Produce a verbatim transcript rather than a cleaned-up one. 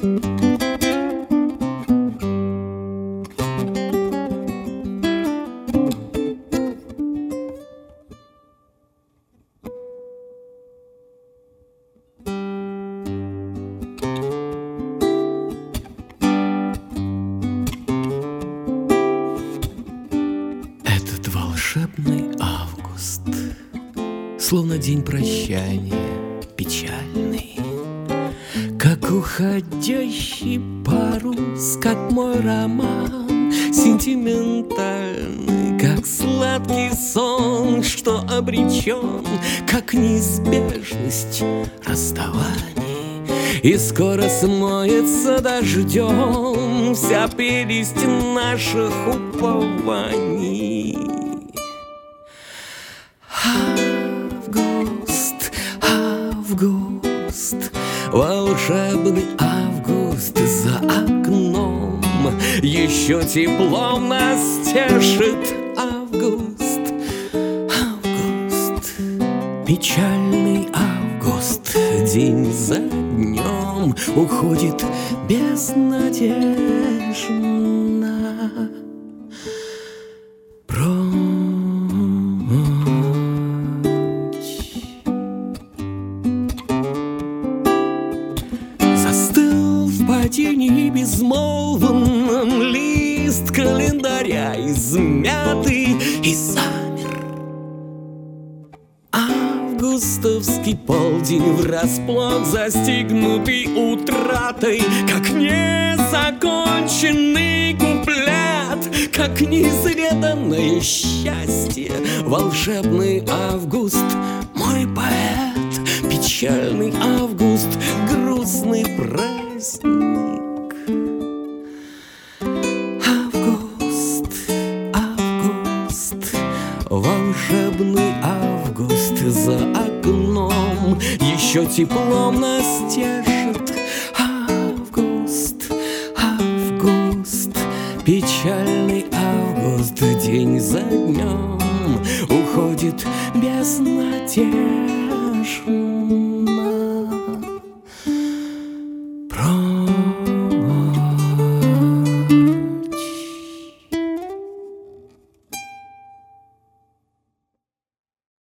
Волшебный август, словно день прощания печальный, как уходящий парус, как мой роман сентиментальный, как сладкий сон, что обречен, как неизбежность расставаний. И скоро смоется дождем вся прелесть наших упований. Август, август, волшебный август за окном. Еще теплом нас тешит август, август, печальный август. День за днем уходит безнадежно прочь. Застыл в падении безмолвном лист календаря, измятый и замер. Августовский полдень врасплох застигнутый утратой, как незаконченный куплет, как неизведанное счастье. Волшебный август, мой поэт, печальный август, грустный праздник. Август, август, волшебный август за окном, еще теплом нас тешит август, август, печальный август. День за днем уходит безнадежно.